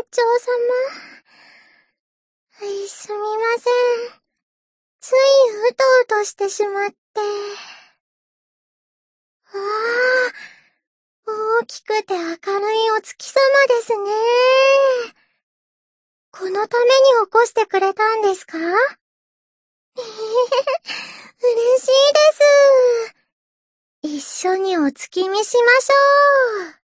長様。すみません。ついうとうとしてしまって。大きくて明るいお月様ですね。このために起こしてくれたんですか？嬉しいです。一緒にお月見しましょう。